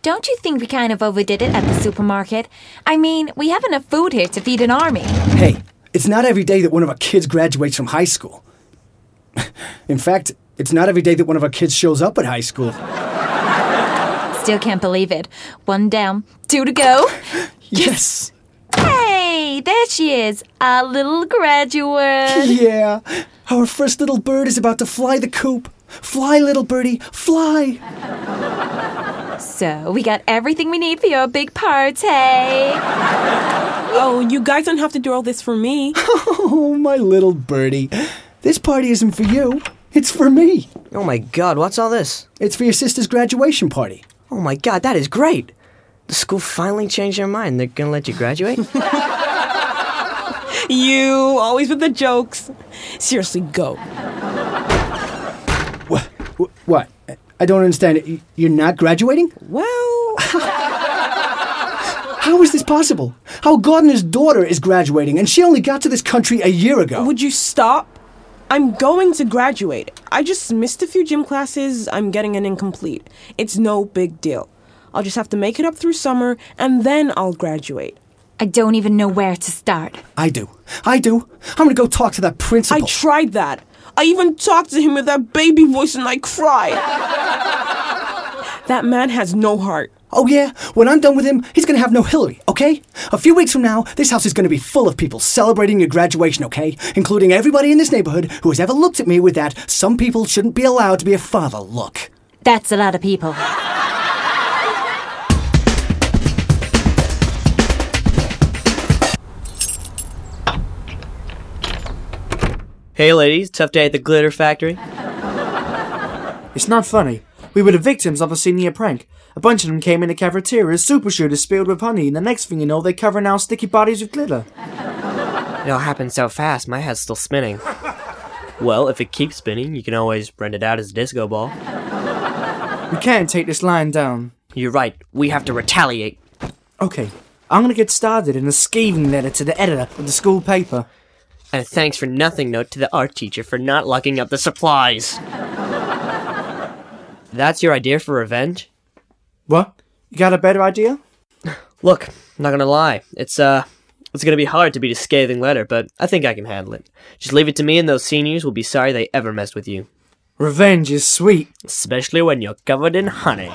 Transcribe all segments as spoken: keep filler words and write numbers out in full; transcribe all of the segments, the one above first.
don't you think we kind of overdid it at the supermarket? I mean, we have enough food here to feed an army. Hey, it's not every day that one of our kids graduates from high school. In fact, it's not every day that one of our kids shows up at high school. Still can't believe it. One down, two to go. Yes! Hey, there she is, our little graduate. Yeah, our first little bird is about to fly the coop. Fly, little birdie, fly! So, we got everything we need for your big party. Oh, you guys don't have to do all this for me. Oh, my little birdie. This party isn't for you. It's for me. Oh my god, what's all this? It's for your sister's graduation party. Oh my god, that is great. The school finally changed their mind. They're gonna let you graduate? You, always with the jokes. Seriously, go. What? What? I don't understand. You're not graduating? Well... How is this possible? Hal Gardner's daughter is graduating, and she only got to this country a year ago. Would you stop? I'm going to graduate. I just missed a few gym classes. I'm getting an incomplete. It's no big deal. I'll just have to make it up through summer, and then I'll graduate. I don't even know where to start. I do. I do. I'm gonna go talk to that principal. I tried that. I even talked to him with that baby voice and I cried. That man has no heart. Oh yeah? When I'm done with him, he's gonna have no Hillary, okay? A few weeks from now, this house is gonna be full of people celebrating your graduation, okay? Including everybody in this neighborhood who has ever looked at me with that "some people shouldn't be allowed to be a father" look. That's a lot of people. Hey ladies, tough day at the glitter factory? It's not funny. We were the victims of a senior prank. A bunch of them came in the cafeteria, super shooters spilled with honey, and the next thing you know, they're covering our sticky bodies with glitter. It all happened so fast, my head's still spinning. Well, if it keeps spinning, you can always rent it out as a disco ball. We can't take this line down. You're right, we have to retaliate. Okay, I'm gonna get started in a scathing letter to the editor of the school paper. And a thanks for nothing note to the art teacher for not locking up the supplies. That's your idea for revenge? What? You got a better idea? Look, I'm not gonna lie. It's, uh, it's gonna be hard to beat a scathing letter, but I think I can handle it. Just leave it to me and those seniors will be sorry they ever messed with you. Revenge is sweet. Especially when you're covered in honey.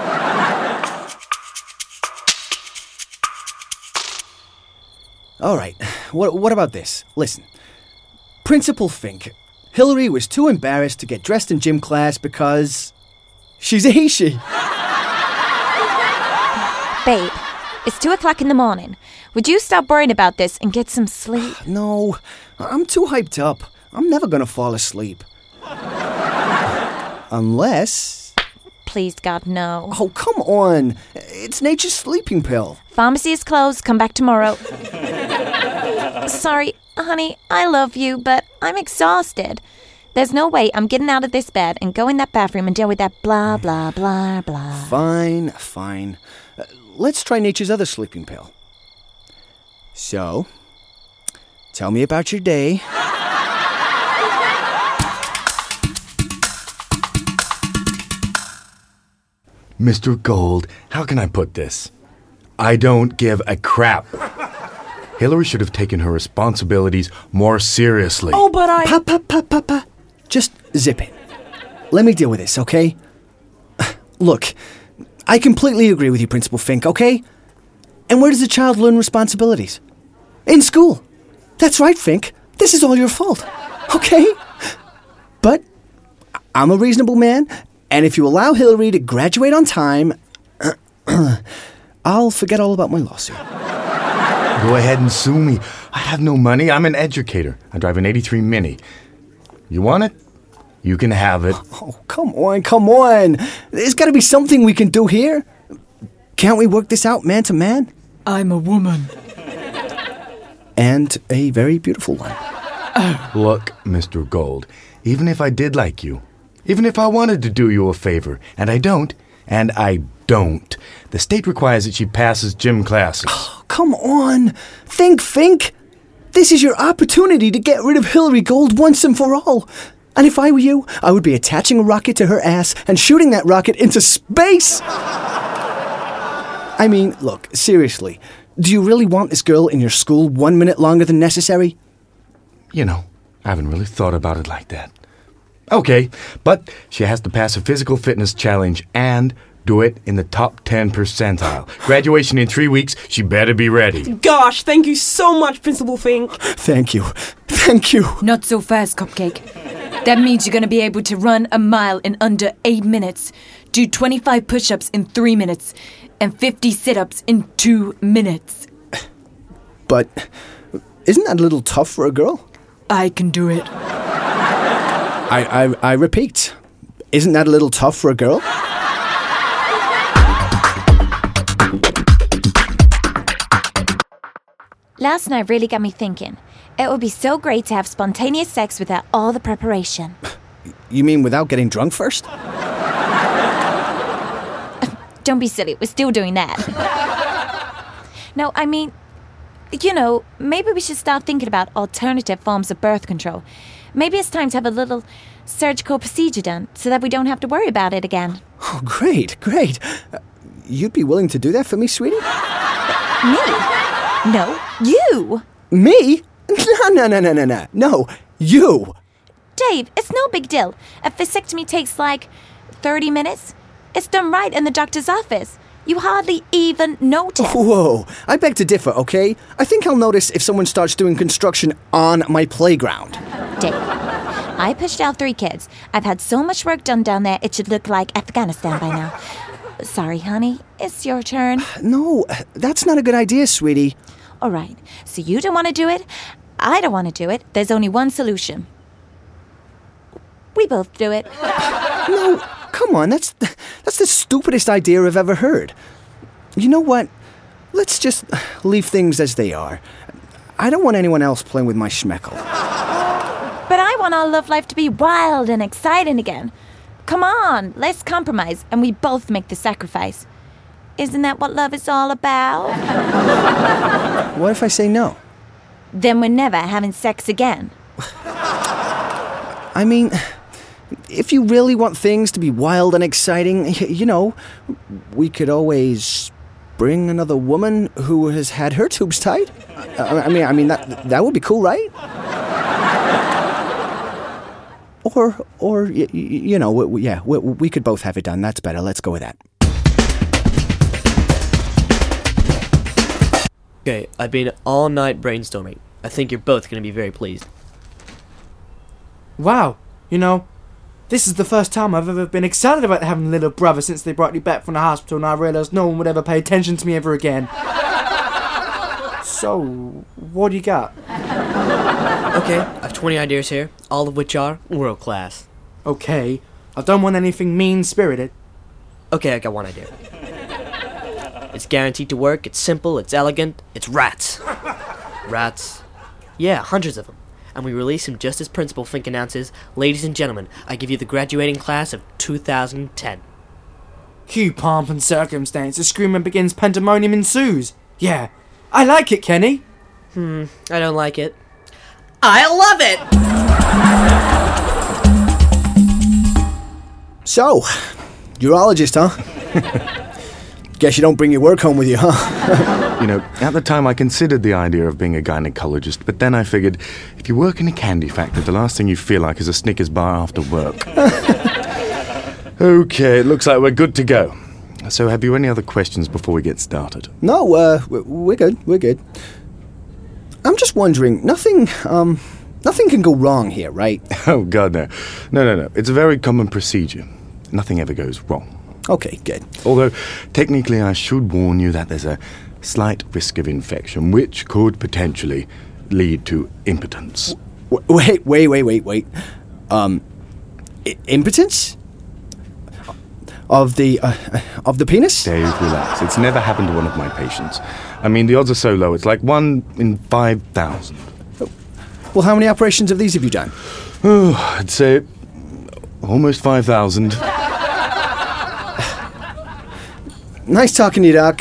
All right, what, what about this? Listen. Principal Fink. Hillary was too embarrassed to get dressed in gym class because she's a he-she. Babe, it's two o'clock in the morning. Would you stop worrying about this and get some sleep? No, I'm too hyped up. I'm never gonna fall asleep. Unless... Please, God, no. Oh, come on. It's nature's sleeping pill. Pharmacy is closed. Come back tomorrow. Sorry, honey, I love you, but I'm exhausted. There's no way I'm getting out of this bed and go in that bathroom and deal with that blah, blah, blah, blah. Fine, fine. Uh, let's try nature's other sleeping pill. So, tell me about your day. Mister Gold, how can I put this? I don't give a crap. Hillary should have taken her responsibilities more seriously. Oh, but I... Pa, pa, pa, pa, pa. Just zip it. Let me deal with this, okay? Look, I completely agree with you, Principal Fink, okay? And where does a child learn responsibilities? In school. That's right, Fink. This is all your fault, okay? But I'm a reasonable man, and if you allow Hillary to graduate on time, I'll forget all about my lawsuit. Go ahead and sue me. I have no money. I'm an educator. I drive an eighty-three Mini. You want it? You can have it. Oh, come on, come on. There's got to be something we can do here. Can't we work this out man to man? I'm a woman. And a very beautiful one. Oh. Look, Mister Gold, even if I did like you, even if I wanted to do you a favor, and I don't, and I don't, the state requires that she passes gym classes. Oh, come on. Think, Fink. This is your opportunity to get rid of Hillary Gold once and for all. And if I were you, I would be attaching a rocket to her ass and shooting that rocket into space. I mean, look, seriously. Do you really want this girl in your school one minute longer than necessary? You know, I haven't really thought about it like that. Okay, but she has to pass a physical fitness challenge and do it in the top ten percentile. Graduation in three weeks, she better be ready. Gosh, thank you so much, Principal Fink. Thank you. Thank you. Not so fast, Cupcake. That means you're going to be able to run a mile in under eight minutes, do twenty-five push-ups in three minutes, and fifty sit-ups in two minutes. But isn't that a little tough for a girl? I can do it. I, I, I repeat, isn't that a little tough for a girl? Last night really got me thinking. It would be so great to have spontaneous sex without all the preparation. You mean without getting drunk first? Don't be silly, we're still doing that. No, I mean, you know, maybe we should start thinking about alternative forms of birth control. Maybe it's time to have a little surgical procedure done so that we don't have to worry about it again. Oh, great, great. Uh, you'd be willing to do that for me, sweetie? Me? No, you. Me? No, no, no, no, no, no. No, you. Dave, it's no big deal. A vasectomy takes like thirty minutes. It's done right in the doctor's office. You hardly even notice. Whoa, I beg to differ, okay? I think I'll notice if someone starts doing construction on my playground. Dave, I pushed out three kids. I've had so much work done down there, it should look like Afghanistan by now. Sorry, honey. It's your turn. No, that's not a good idea, sweetie. All right, so you don't want to do it. I don't want to do it. There's only one solution. We both do it. No, come on. That's that's the stupidest idea I've ever heard. You know what? Let's just leave things as they are. I don't want anyone else playing with my schmeckle. But I want our love life to be wild and exciting again. Come on, let's compromise, and we both make the sacrifice. Isn't that what love is all about? What if I say no? Then we're never having sex again. I mean, if you really want things to be wild and exciting, you know, we could always bring another woman who has had her tubes tied. I mean, I mean that that would be cool, right? Or, or y- y- you know, we, yeah, we, we could both have it done. That's better. Let's go with that. Okay, I've been all night brainstorming. I think you're both going to be very pleased. Wow, you know, this is the first time I've ever been excited about having a little brother since they brought me back from the hospital and I realised no one would ever pay attention to me ever again. So, what do you got? Okay, I have twenty ideas here, all of which are world class. Okay, I don't want anything mean-spirited. Okay, I got one idea. It's guaranteed to work, it's simple, it's elegant, it's rats. Rats. Yeah, hundreds of them. And we release them just as Principal Fink announces, ladies and gentlemen, I give you the graduating class of two thousand ten. Cue pomp and circumstance, a scream and begins, pandemonium ensues. Yeah, I like it, Kenny. Hmm, I don't like it. I love it! So, urologist, huh? Guess you don't bring your work home with you, huh? You know, at the time I considered the idea of being a gynecologist, but then I figured, if you work in a candy factory, the last thing you feel like is a Snickers bar after work. Okay, it looks like we're good to go. So have you any other questions before we get started? No, uh, we're good, we're good. I'm just wondering, nothing, um, nothing can go wrong here, right? Oh, God, no. No, no, no. It's a very common procedure. Nothing ever goes wrong. Okay, good. Although, technically, I should warn you that there's a slight risk of infection, which could potentially lead to impotence. W- wait, wait, wait, wait, wait. Um, I- impotence? Of the, uh, of the penis? Dave, relax. It's never happened to one of my patients. I mean, the odds are so low, it's like one in five thousand. Well, how many operations of these have you done? Oh, I'd say almost five thousand. Nice talking to you, Doc.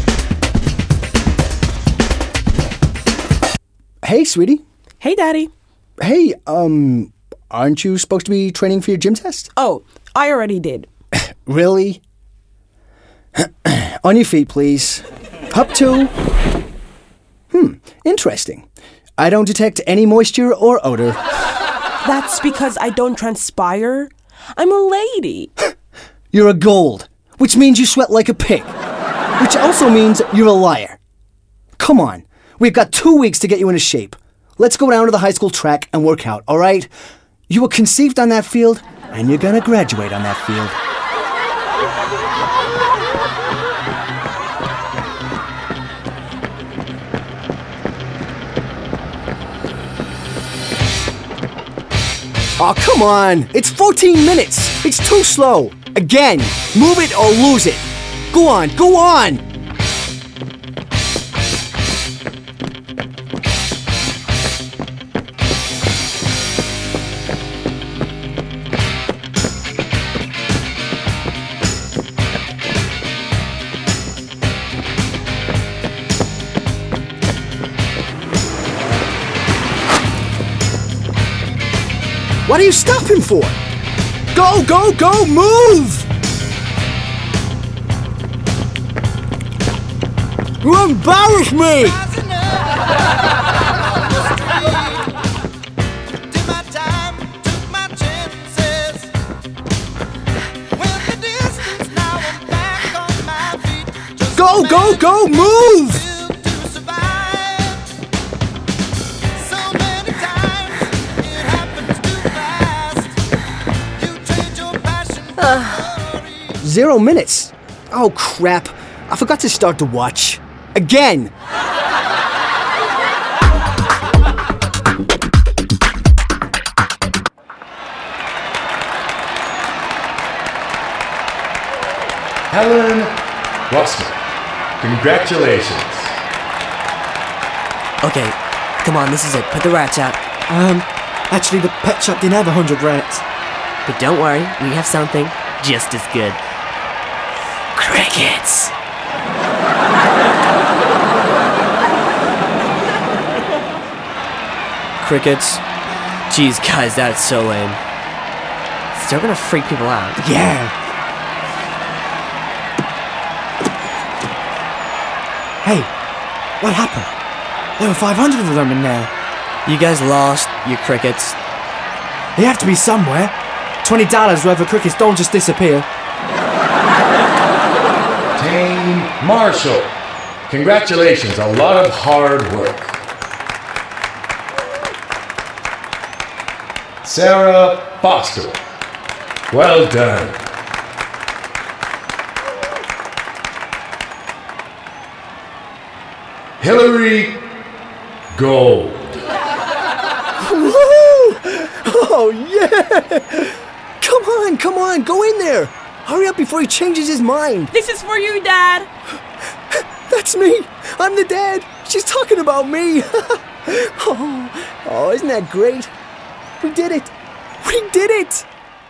Hey, sweetie. Hey, Daddy. Hey, um, aren't you supposed to be training for your gym test? Oh, I already did. Really? On your feet, please. Up two. Hmm, interesting. I don't detect any moisture or odor. That's because I don't transpire. I'm a lady. You're a gold, which means you sweat like a pig. Which also means you're a liar. Come on, we've got two weeks to get you into shape. Let's go down to the high school track and work out, all right? You were conceived on that field, and you're gonna graduate on that field. Oh, come on! It's fourteen minutes! It's too slow! Again, move it or lose it! Go on, go on! What are you stopping for? Go, go, go, move! You embarrass me! Go, go, go, move! Zero minutes. Oh, crap. I forgot to start the watch. Again! Helen Rossman, congratulations. Okay, come on, this is it. Put the rats out. Um, actually, the pet shop didn't have a hundred rats. But don't worry, we have something just as good. Crickets! Crickets? Jeez, guys, that's so lame. Still gonna freak people out. Yeah. Hey, what happened? There were five hundred of them in there. You guys lost, you crickets. They have to be somewhere. Twenty dollars worth of crickets don't just disappear. Tane Marshall, congratulations, a lot of hard work. Sarah Foster, well done. Hillary Gold. Woo! Oh, yeah! Come on, come on, go in there! Hurry up before he changes his mind! This is for you, Dad. That's me! I'm the dad! She's talking about me! oh, oh, isn't that great? We did it! We did it!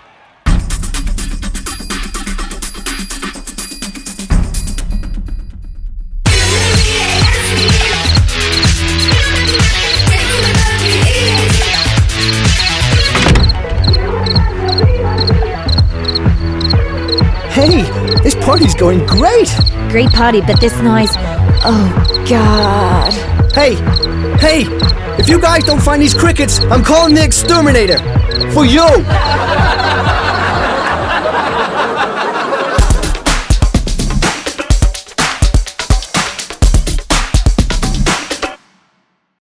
Hey, this party's going great! Great party, but this noise. Oh, God. Hey, hey! If you guys don't find these crickets, I'm calling the exterminator! For you!